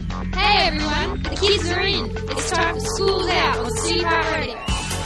Hey everyone, the kids are in. It's time for School's Out on CBAR Radio.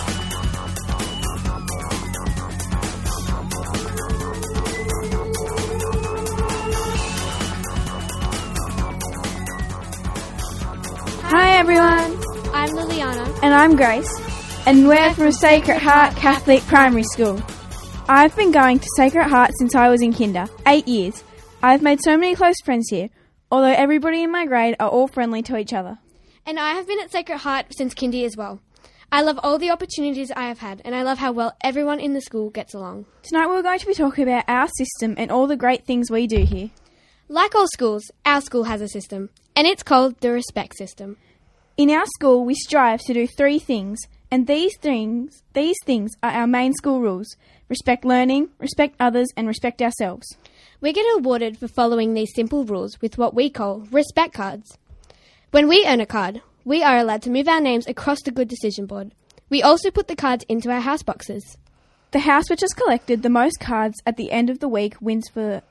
Hi everyone, I'm Liliana. and I'm Grace, and we're from Sacred Heart Catholic Primary School. I've been going to Sacred Heart since I was in kinder, 8 years. I've made so many close friends here, although everybody in my grade are all friendly to each other. And I have been at Sacred Heart since kindy as well. I love all the opportunities I have had, and I love how well everyone in the school gets along. Tonight we're going to be talking about our system and all the great things we do here. Like all schools, our school has a system, and it's called the Respect System. In our school, we strive to do 3 things, and these things are our main school rules: respect learning, respect others, and respect ourselves. We get awarded for following these simple rules with what we call respect cards. When we earn a card, we are allowed to move our names across the good decision board. We also put the cards into our house boxes. The house which has collected the most cards at the end of the week wins.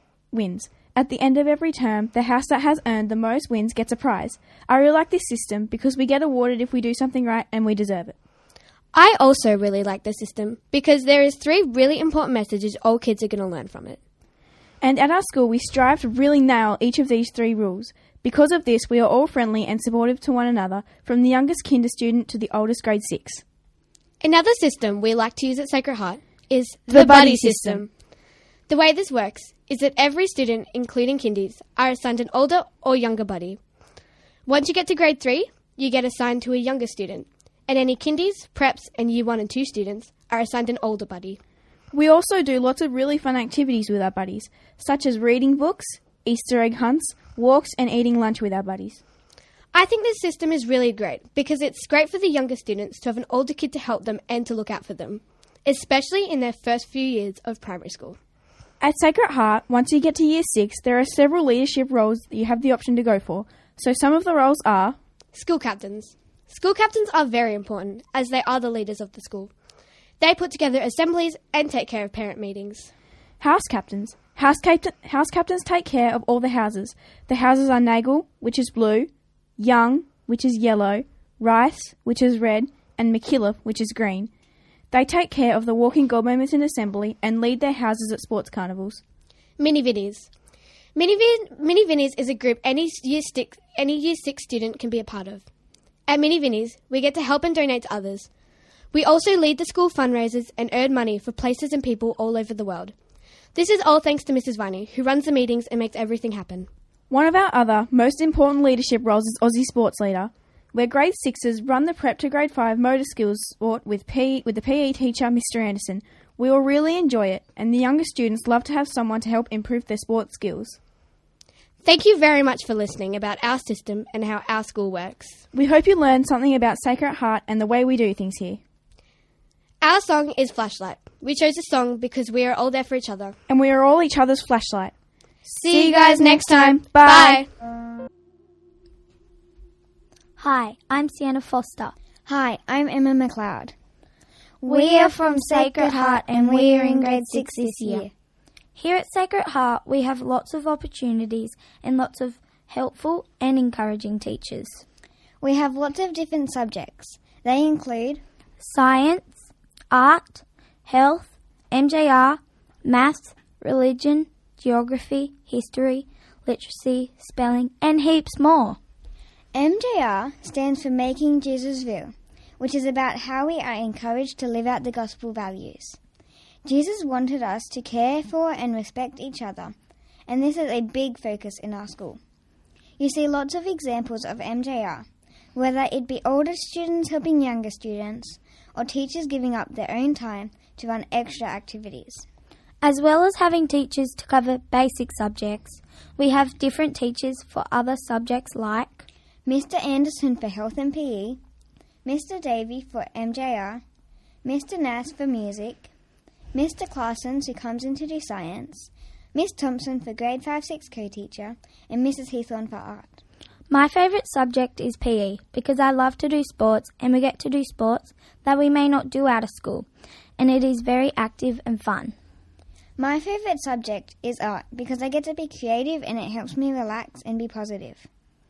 At the end of every term, the house that has earned the most wins gets a prize. I really like this system because we get awarded if we do something right and we deserve it. I also really like the system because there is 3 really important messages all kids are going to learn from it. And at our school, we strive to really nail each of these 3 rules. Because of this, we are all friendly and supportive to one another, from the youngest kinder student to the oldest grade 6. Another system we like to use at Sacred Heart is The buddy system. The way this works is that every student, including kindies, are assigned an older or younger buddy. Once you get to grade 3, you get assigned to a younger student, and any kindies, preps, and year 1 and 2 students are assigned an older buddy. We also do lots of really fun activities with our buddies, such as reading books, Easter egg hunts, walks, and eating lunch with our buddies. I think this system is really great because it's great for the younger students to have an older kid to help them and to look out for them, especially in their first few years of primary school. At Sacred Heart, once you get to year 6, there are several leadership roles that you have the option to go for. So some of the roles are School captains. School captains are very important as they are the leaders of the school. They put together assemblies and take care of parent meetings. house captains. House captains take care of all the houses. The houses are Nagle, which is blue, Young, which is yellow, Rice, which is red, and McKillop, which is green. They take care of the walking Godmomenton assembly and lead their houses at sports carnivals. Mini Vinnies. Mini Vinnies is a group any year 6 student can be a part of. At Mini Vinnies, we get to help and donate to others. We also lead the school fundraisers and earn money for places and people all over the world. This is all thanks to Mrs. Viney, who runs the meetings and makes everything happen. One of our other most important leadership roles is Aussie Sports Leader, where grade 6s run the prep to grade 5 motor skills sport with the PE teacher, Mr. Anderson. We all really enjoy it, and the younger students love to have someone to help improve their sports skills. Thank you very much for listening about our system and how our school works. We hope you learned something about Sacred Heart and the way we do things here. Our song is Flashlight. We chose this song because we are all there for each other. And we are all each other's flashlight. See you guys next time. Bye. Hi, I'm Sienna Foster. Hi, I'm Emma McLeod. We are from Sacred Heart and we are in grade 6 this year. Here at Sacred Heart, we have lots of opportunities and lots of helpful and encouraging teachers. We have lots of different subjects. They include Science, art, health, MJR, maths, religion, geography, history, literacy, spelling, and heaps more. MJR stands for Making Jesus Real, which is about how we are encouraged to live out the gospel values. Jesus wanted us to care for and respect each other, and this is a big focus in our school. You see lots of examples of MJR, whether it be older students helping younger students, or teachers giving up their own time to run extra activities. As well as having teachers to cover basic subjects, we have different teachers for other subjects like Mr. Anderson for Health and PE, Mr. Davey for MJR, Mr. Nass for Music, Mr. Clarsons who comes in to do Science, Miss Thompson for Grade 5-6 co-teacher, and Mrs. Heathorn for Art. My favourite subject is PE because I love to do sports and we get to do sports that we may not do out of school, and it is very active and fun. My favourite subject is art because I get to be creative and it helps me relax and be positive.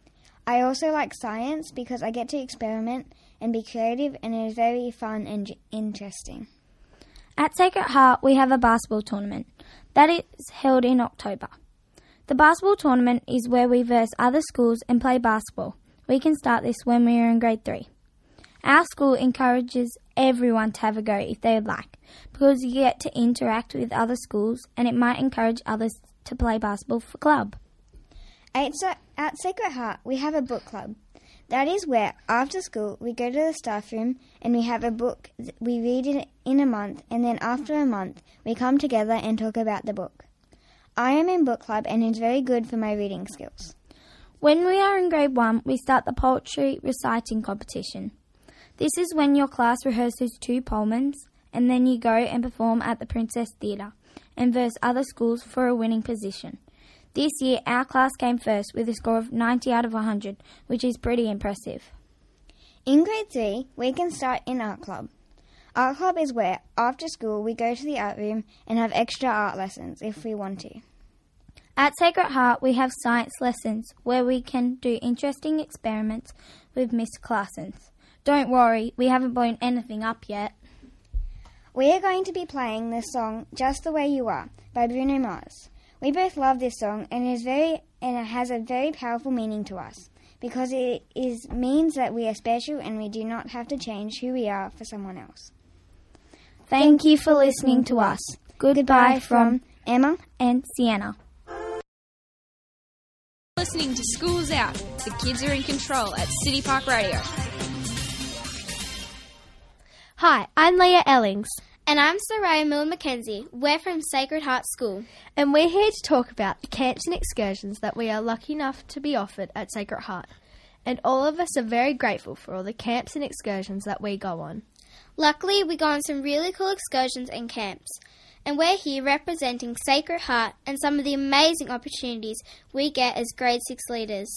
I also like science because I get to experiment and be creative, and it is very fun and interesting. At Sacred Heart, we have a basketball tournament that is held in October. The basketball tournament is where we verse other schools and play basketball. We can start this when we are in grade 3. Our school encourages everyone to have a go if they would like, because you get to interact with other schools and it might encourage others to play basketball for club. At Sacred Heart, we have a book club. That is where, after school, we go to the staff room and we have a book. We read it in a month, and then after a month, we come together and talk about the book. I am in book club, and it's very good for my reading skills. When we are in grade 1, we start the poetry reciting competition. This is when your class rehearses 2 poems, and then you go and perform at the Princess Theatre and verse other schools for a winning position. This year, our class came first with a score of 90 out of 100, which is pretty impressive. In grade 3, we can start in art club. Art club is where, after school, we go to the art room and have extra art lessons if we want to. At Sacred Heart, we have science lessons where we can do interesting experiments with Miss Claessens. Don't worry, we haven't blown anything up yet. We are going to be playing the song Just the Way You Are by Bruno Mars. We both love this song, and it has a very powerful meaning to us, because it means that we are special and we do not have to change who we are for someone else. Thank you for listening to us. Goodbye from Emma and Sienna. Listening to Schools Out. The kids are in control at City Park Radio. Hi, I'm Leah Ellings. And I'm Soraya Miller-Mackenzie. We're from Sacred Heart School. And we're here to talk about the camps and excursions that we are lucky enough to be offered at Sacred Heart. And all of us are very grateful for all the camps and excursions that we go on. Luckily, we go on some really cool excursions and camps. And we're here representing Sacred Heart and some of the amazing opportunities we get as grade 6 leaders.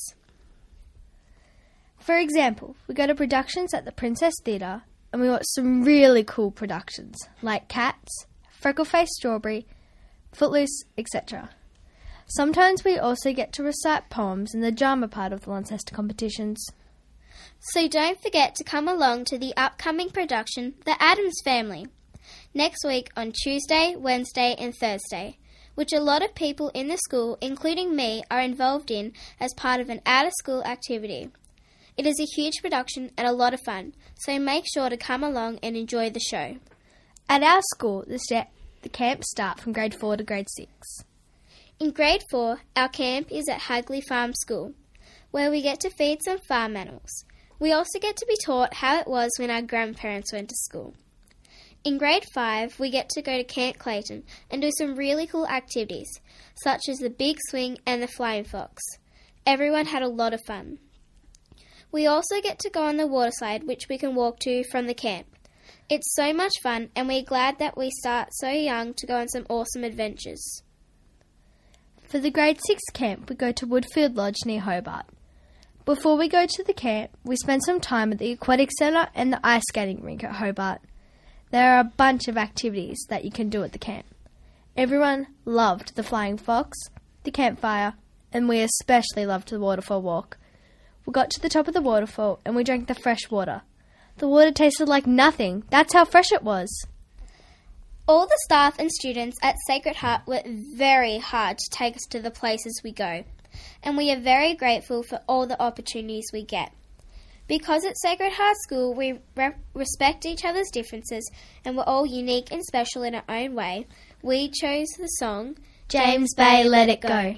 For example, we go to productions at the Princess Theatre, and we watch some really cool productions like Cats, Freckle-Faced Strawberry, Footloose, etc. Sometimes we also get to recite poems in the drama part of the Launceston competitions. So don't forget to come along to the upcoming production, The Addams Family, next week on Tuesday, Wednesday and Thursday, which a lot of people in the school, including me, are involved in as part of an out-of-school activity. It is a huge production and a lot of fun, so make sure to come along and enjoy the show. At our school, the camps start from grade 4 to grade 6. In grade 4, our camp is at Hagley Farm School, where we get to feed some farm animals. We also get to be taught how it was when our grandparents went to school. In grade 5, we get to go to Camp Clayton and do some really cool activities, such as the Big Swing and the Flying Fox. Everyone had a lot of fun. We also get to go on the water slide, which we can walk to from the camp. It's so much fun, and we're glad that we start so young to go on some awesome adventures. For the grade 6 camp, we go to Woodfield Lodge near Hobart. Before we go to the camp, we spend some time at the Aquatic Centre and the ice skating rink at Hobart. There are a bunch of activities that you can do at the camp. Everyone loved the Flying Fox, the campfire, and we especially loved the waterfall walk. We got to the top of the waterfall and we drank the fresh water. The water tasted like nothing. That's how fresh it was. All the staff and students at Sacred Heart work very hard to take us to the places we go, and we are very grateful for all the opportunities we get. Because at Sacred Heart School we respect each other's differences and we're all unique and special in our own way, we chose the song James Bay, Let It Go.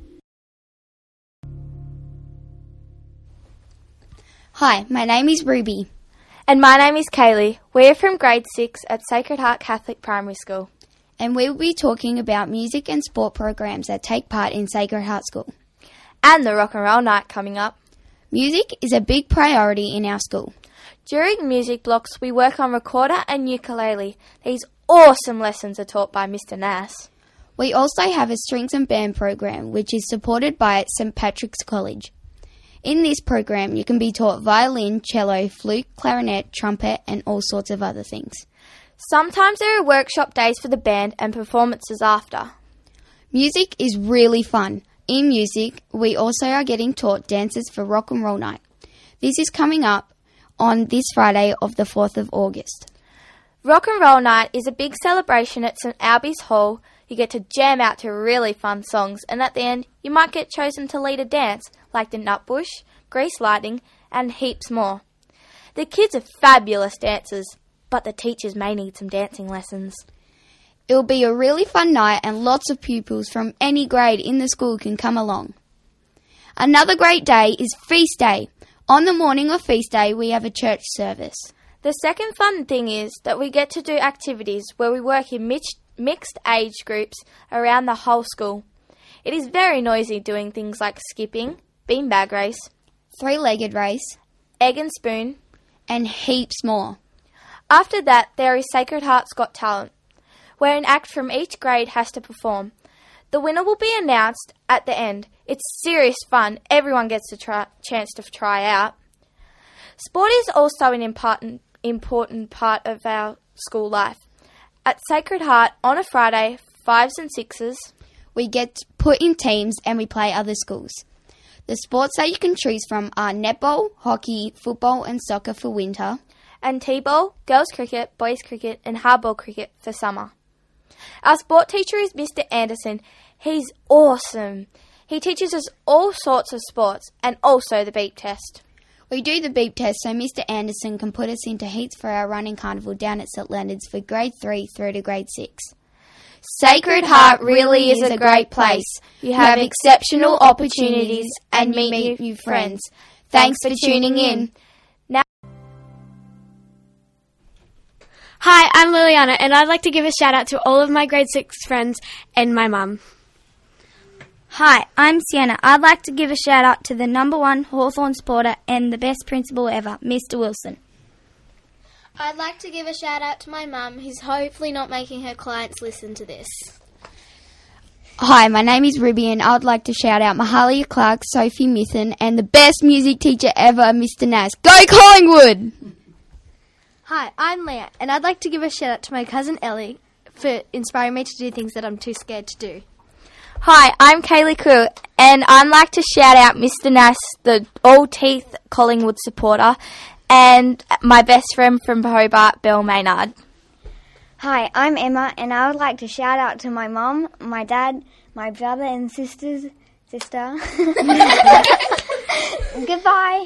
Hi, my name is Ruby. And my name is Kaylee. We're from grade 6 at Sacred Heart Catholic Primary School. And we will be talking about music and sport programs that take part in Sacred Heart School. And the rock and roll night coming up. Music is a big priority in our school. During music blocks, we work on recorder and ukulele. These awesome lessons are taught by Mr. Nass. We also have a strings and band program, which is supported by St. Patrick's College. In this program, you can be taught violin, cello, flute, clarinet, trumpet, and all sorts of other things. Sometimes there are workshop days for the band and performances after. Music is really fun. In music, we also are getting taught dances for Rock and Roll Night. This is coming up on this Friday of the 4th of August. Rock and Roll Night is a big celebration at St Albie's Hall. You get to jam out to really fun songs, and at the end, you might get chosen to lead a dance, like the Nutbush, Grease Lightning, and heaps more. The kids are fabulous dancers, but the teachers may need some dancing lessons. It'll be a really fun night and lots of pupils from any grade in the school can come along. Another great day is Feast Day. On the morning of Feast Day, we have a church service. The second fun thing is that we get to do activities where we work in mixed age groups around the whole school. It is very noisy doing things like skipping, beanbag race, three-legged race, egg and spoon, and heaps more. After that, there is Sacred Heart's Got Talent, where an act from each grade has to perform. The winner will be announced at the end. It's serious fun. Everyone gets a chance to try out. Sport is also an important part of our school life. At Sacred Heart, on a Friday, 5s and 6s, we get put in teams and we play other schools. The sports that you can choose from are netball, hockey, football and soccer for winter, and T-ball, girls cricket, boys cricket and hardball cricket for summer. Our sport teacher is Mr. Anderson. He's awesome. He teaches us all sorts of sports and also the beep test. We do the beep test so Mr. Anderson can put us into heats for our running carnival down at St Leonard's for grade 3 through to grade 6. Sacred Heart really is a great place. You have exceptional opportunities and meet new friends. Thanks for tuning in. Hi, I'm Liliana, and I'd like to give a shout out to all of my grade 6 friends and my mum. Hi, I'm Sienna. I'd like to give a shout out to the number 1 Hawthorn supporter and the best principal ever, Mr. Wilson. I'd like to give a shout out to my mum, who's hopefully not making her clients listen to this. Hi, my name is Ruby and I would like to shout out Mahalia Clark, Sophie Mithen and the best music teacher ever, Mr. Nas. Go Collingwood! Hi, I'm Leah, and I'd like to give a shout out to my cousin Ellie for inspiring me to do things that I'm too scared to do. Hi, I'm Kaylee Crew, and I'd like to shout out Mr. Nass, the all-teeth Collingwood supporter, and my best friend from Hobart, Bill Maynard. Hi, I'm Emma, and I would like to shout out to my mum, my dad, my brother and sister. Goodbye.